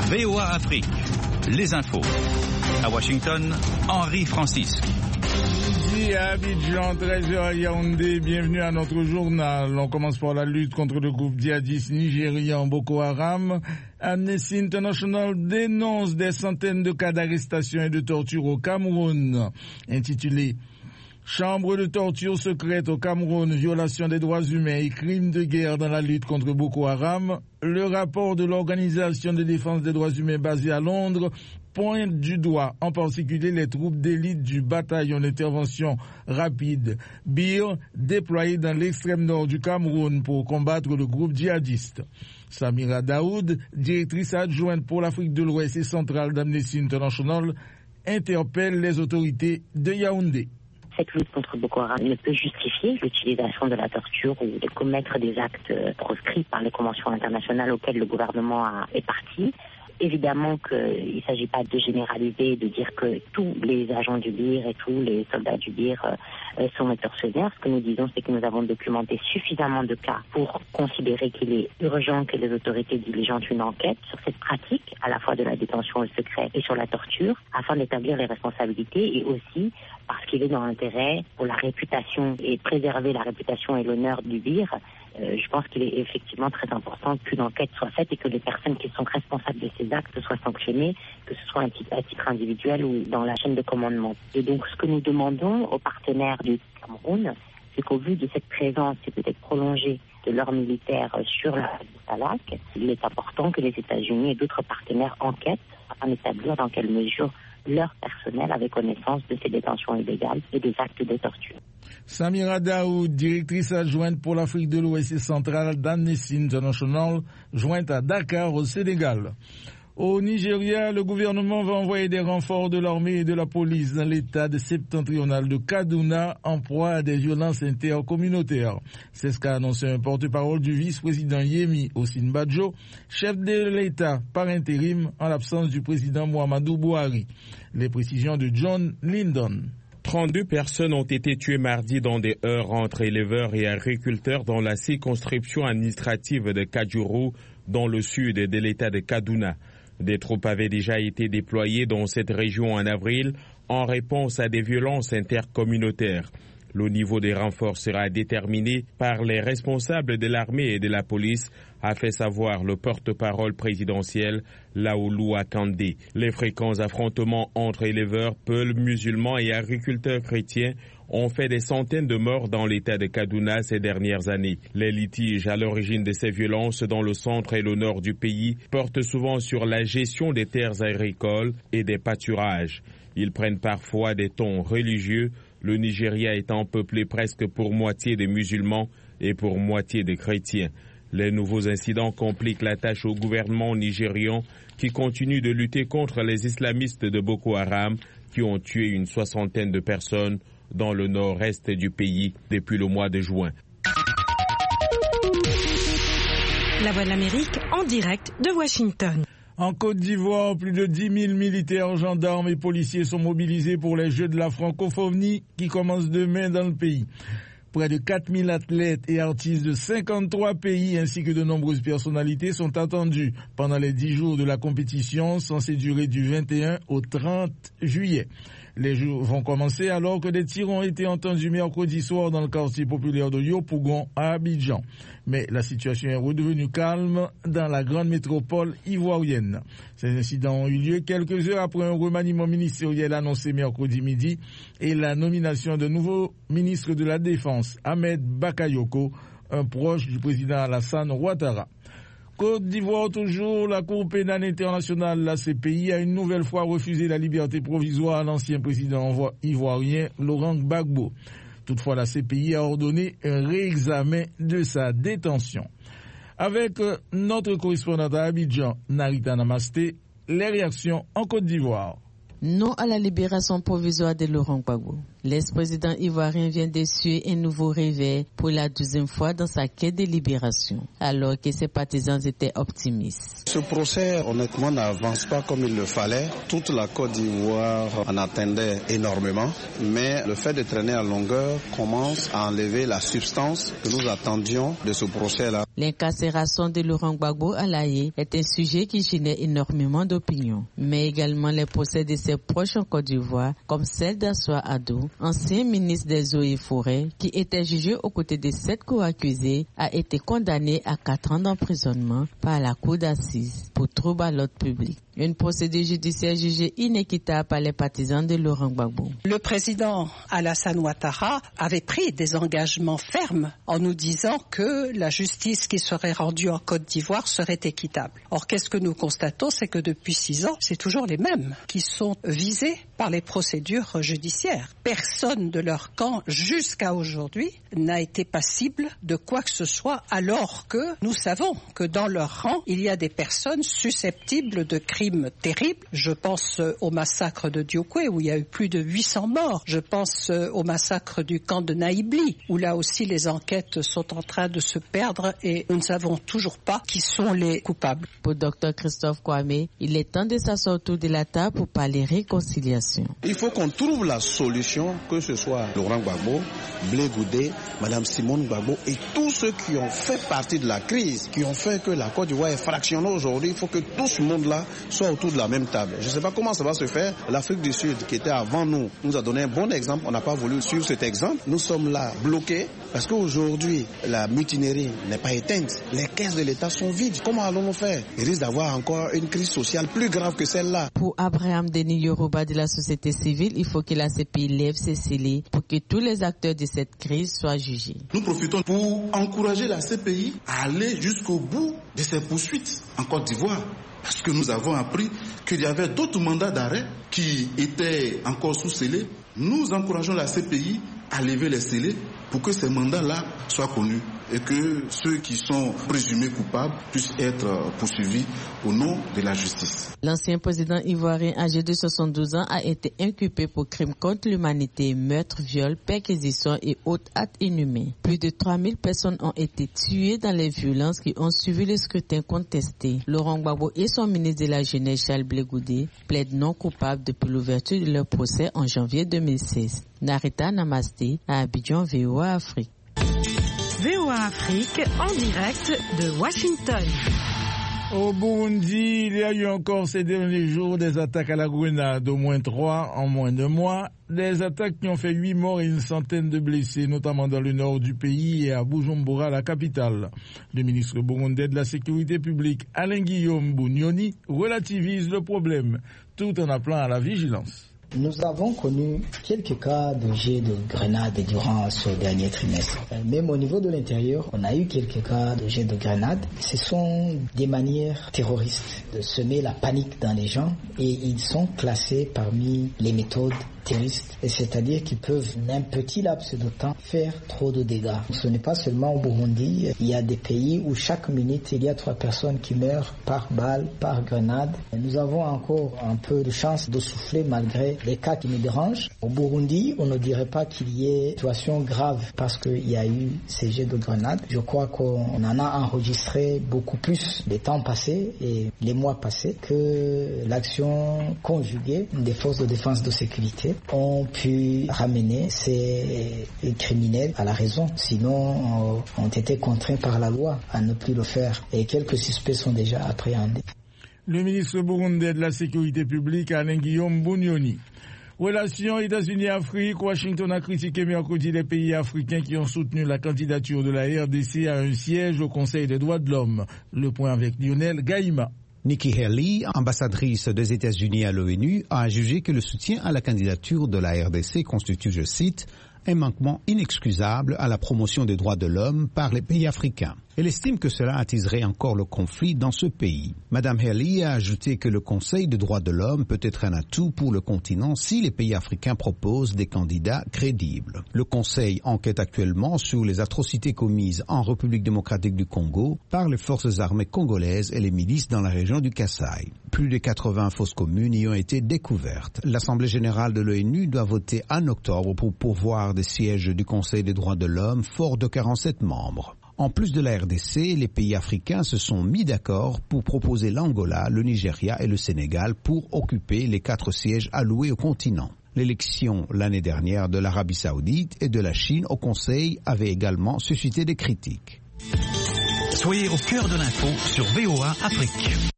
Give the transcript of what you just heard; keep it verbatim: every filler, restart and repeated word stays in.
V O A Afrique, les infos. À Washington, Henri Francis. Midi à Abidjan, treize heures à Yaoundé, bienvenue à notre journal. On commence par la lutte contre le groupe djihadiste nigérian Boko Haram. Amnesty International dénonce des centaines de cas d'arrestation et de torture au Cameroun. Intitulé Chambre de torture secrète au Cameroun, violation des droits humains et crimes de guerre dans la lutte contre Boko Haram, le rapport de l'Organisation de défense des droits humains basée à Londres pointe du doigt en particulier les troupes d'élite du bataillon d'intervention rapide B I R déployés dans l'extrême nord du Cameroun pour combattre le groupe djihadiste. Samira Daoud, directrice adjointe pour l'Afrique de l'Ouest et centrale d'Amnesty International, interpelle les autorités de Yaoundé. Cette lutte contre Boko Haram ne peut justifier l'utilisation de la torture ou de commettre des actes proscrits par les conventions internationales auxquelles le gouvernement a, est parti. Évidemment qu'il ne s'agit pas de généraliser, de dire que tous les agents du B I R et tous les soldats du B I R euh, sont des tortionnaires. Ce que nous disons, c'est que nous avons documenté suffisamment de cas pour considérer qu'il est urgent que les autorités diligentent une enquête sur cette pratique, à la fois de la détention au secret et sur la torture, afin d'établir les responsabilités et aussi parce qu'il est dans l'intérêt pour la réputation et préserver la réputation et l'honneur du B I R. Euh, je pense qu'il est effectivement très important qu'une enquête soit faite et que les personnes qui sont responsables de ces actes soient sanctionnées, que ce soit à titre, à titre individuel ou dans la chaîne de commandement. Et donc ce que nous demandons aux partenaires du Cameroun, c'est qu'au vu de cette présence et peut-être prolongée de leurs militaires sur la Salak, il est important que les États-Unis et d'autres partenaires enquêtent afin d'établir dans quelle mesure leur personnel avait connaissance de ces détentions illégales et des actes de torture. Samira Daoud, directrice adjointe pour l'Afrique de l'Ouest et centrale d'Amnesty International, jointe à Dakar au Sénégal. Au Nigeria, le gouvernement va envoyer des renforts de l'armée et de la police dans l'état de septentrional de Kaduna en proie à des violences intercommunautaires. C'est ce qu'a annoncé un porte-parole du vice-président Yemi Osinbajo, chef de l'État par intérim en l'absence du président Muhammadu Buhari. Les précisions de John Lyndon. trente-deux personnes ont été tuées mardi dans des heurts entre éleveurs et agriculteurs dans la circonscription administrative de Kajuru, dans le sud de l'État de Kaduna. Des troupes avaient déjà été déployées dans cette région en avril en réponse à des violences intercommunautaires. Le niveau des renforts sera déterminé par les responsables de l'armée et de la police, a fait savoir le porte-parole présidentiel Laoulou Akandé. Les fréquents affrontements entre éleveurs, peuls musulmans et agriculteurs chrétiens ont fait des centaines de morts dans l'état de Kaduna ces dernières années. Les litiges à l'origine de ces violences dans le centre et le nord du pays portent souvent sur la gestion des terres agricoles et des pâturages. Ils prennent parfois des tons religieux, le Nigeria étant peuplé presque pour moitié de musulmans et pour moitié de chrétiens. Les nouveaux incidents compliquent la tâche au gouvernement nigérian qui continue de lutter contre les islamistes de Boko Haram qui ont tué une soixantaine de personnes dans le nord-est du pays depuis le mois de juin. La Voix de l'Amérique en direct de Washington. En Côte d'Ivoire, plus de dix mille militaires, gendarmes et policiers sont mobilisés pour les Jeux de la francophonie qui commencent demain dans le pays. Près de quatre mille athlètes et artistes de cinquante-trois pays ainsi que de nombreuses personnalités sont attendus pendant les dix jours de la compétition censée durer du vingt et un au trente juillet. Les jours vont commencer alors que des tirs ont été entendus mercredi soir dans le quartier populaire de Yopougon à Abidjan. Mais la situation est redevenue calme dans la grande métropole ivoirienne. Ces incidents ont eu lieu quelques heures après un remaniement ministériel annoncé mercredi midi et la nomination d'un nouveau ministre de la Défense, Ahmed Bakayoko, un proche du président Alassane Ouattara. Côte d'Ivoire toujours, la Cour pénale internationale, la C P I, a une nouvelle fois refusé la liberté provisoire à l'ancien président ivoirien Laurent Gbagbo. Toutefois, la C P I a ordonné un réexamen de sa détention. Avec notre correspondante à Abidjan, Narita Namasté, les réactions en Côte d'Ivoire. Non à la libération provisoire de Laurent Gbagbo. L'ex-président ivoirien vient d'essuyer un nouveau réveil pour la douzième fois dans sa quête de libération, alors que ses partisans étaient optimistes. Ce procès, honnêtement, n'avance pas comme il le fallait. Toute la Côte d'Ivoire en attendait énormément, mais le fait de traîner à longueur commence à enlever la substance que nous attendions de ce procès-là. L'incarcération de Laurent Gbagbo à La Haye est un sujet qui génère énormément d'opinions, mais également les procès de ses proches en Côte d'Ivoire, comme celle d'Assoua Ado, ancien ministre des Eaux et Forêts, qui était jugé aux côtés de sept co-accusés, a été condamné à quatre ans d'emprisonnement par la cour d'assises pour trouble à l'ordre public. Une procédure judiciaire jugée inéquitable par les partisans de Laurent Gbagbo. Le président Alassane Ouattara avait pris des engagements fermes en nous disant que la justice qui serait rendue en Côte d'Ivoire serait équitable. Or, qu'est-ce que nous constatons, c'est que depuis six ans, c'est toujours les mêmes qui sont visés par les procédures judiciaires. Personne de leur camp, jusqu'à aujourd'hui, n'a été passible de quoi que ce soit, alors que nous savons que dans leur rang, il y a des personnes susceptibles de crimes terribles. Je pense au massacre de Diokwe, où il y a eu plus de huit cents morts. Je pense au massacre du camp de Naïbli, où là aussi les enquêtes sont en train de se perdre et nous ne savons toujours pas qui sont les coupables. Pour Dr Christophe Kwame, il est temps de s'asseoir autour de la table pour parler réconciliation. Il faut qu'on trouve la solution, que ce soit Laurent Gbagbo, Blé Goudé, Madame Simone Gbagbo et tous ceux qui ont fait partie de la crise, qui ont fait que la Côte d'Ivoire est fractionnée aujourd'hui. Il faut que tout ce monde-là soit autour de la même table. Je ne sais pas comment ça va se faire. L'Afrique du Sud, qui était avant nous, nous a donné un bon exemple. On n'a pas voulu suivre cet exemple. Nous sommes là bloqués parce qu'aujourd'hui, la mutinerie n'est pas éteinte. Les caisses de l'État sont vides. Comment allons-nous faire? Il risque d'avoir encore une crise sociale plus grave que celle-là. Pour Abraham Denis Yoruba de la société civile, il faut que la C P I lève ses scellés pour que tous les acteurs de cette crise soient jugés. Nous profitons pour encourager la C P I à aller jusqu'au bout de ses poursuites en Côte d'Ivoire. Parce que nous avons appris qu'il y avait d'autres mandats d'arrêt qui étaient encore sous scellés. Nous encourageons la C P I à lever les scellés pour que ces mandats-là soient connus et que ceux qui sont présumés coupables puissent être poursuivis au nom de la justice. L'ancien président ivoirien âgé de soixante-douze ans a été inculpé pour crimes contre l'humanité, meurtre, viol, perquisition et autres actes inhumains. Plus de trois mille personnes ont été tuées dans les violences qui ont suivi le scrutin contesté. Laurent Gbagbo et son ministre de la Jeunesse, Charles Blé Goudé, plaident non coupables depuis l'ouverture de leur procès en janvier deux mille seize. Narita Namasté, à Abidjan, V O A Afrique. V O A Afrique, en direct de Washington. Au Burundi, il y a eu encore ces derniers jours des attaques à la grenade, au moins trois en moins de mois. Des attaques qui ont fait huit morts et une centaine de blessés, notamment dans le nord du pays et à Bujumbura, la capitale. Le ministre burundais de la Sécurité publique, Alain-Guillaume Bunyoni, relativise le problème, tout en appelant à la vigilance. Nous avons connu quelques cas de jet de grenades durant ce dernier trimestre. Même au niveau de l'intérieur, on a eu quelques cas de jet de grenades. Ce sont des manières terroristes de semer la panique dans les gens et ils sont classés parmi les méthodes terroristes, c'est-à-dire qu'ils peuvent, en un petit laps de temps, faire trop de dégâts. Ce n'est pas seulement au Burundi, il y a des pays où chaque minute, il y a trois personnes qui meurent par balle, par grenade. Nous avons encore un peu de chance de souffler malgré les cas qui nous dérangent. Au Burundi, on ne dirait pas qu'il y ait une situation grave parce qu'il y a eu ces jets de grenades. Je crois qu'on en a enregistré beaucoup plus les temps passés et les mois passés que l'action conjuguée des forces de défense de sécurité ont pu ramener ces criminels à la raison. Sinon, euh, ont été contraints par la loi à ne plus le faire. Et quelques suspects sont déjà appréhendés. Le ministre burundais de la Sécurité publique, Alain-Guillaume Bunyoni. Relations États-Unis-Afrique, Washington a critiqué mercredi les pays africains qui ont soutenu la candidature de la R D C à un siège au Conseil des droits de l'homme. Le point avec Lionel Gaïma. Nikki Haley, ambassadrice des États-Unis à l'ONU, a jugé que le soutien à la candidature de la R D C constitue, je cite, un manquement inexcusable à la promotion des droits de l'homme par les pays africains. Elle estime que cela attiserait encore le conflit dans ce pays. Madame Haley a ajouté que le Conseil des droits de l'homme peut être un atout pour le continent si les pays africains proposent des candidats crédibles. Le Conseil enquête actuellement sur les atrocités commises en République démocratique du Congo par les forces armées congolaises et les milices dans la région du Kasaï. Plus de quatre-vingts fausses communes y ont été découvertes. L'Assemblée générale de l'ONU doit voter en octobre pour pourvoir des sièges du Conseil des droits de l'homme fort de quarante-sept membres. En plus de la R D C, les pays africains se sont mis d'accord pour proposer l'Angola, le Nigeria et le Sénégal pour occuper les quatre sièges alloués au continent. L'élection l'année dernière de l'Arabie saoudite et de la Chine au Conseil avait également suscité des critiques. Soyez au cœur de l'info sur V O A Afrique.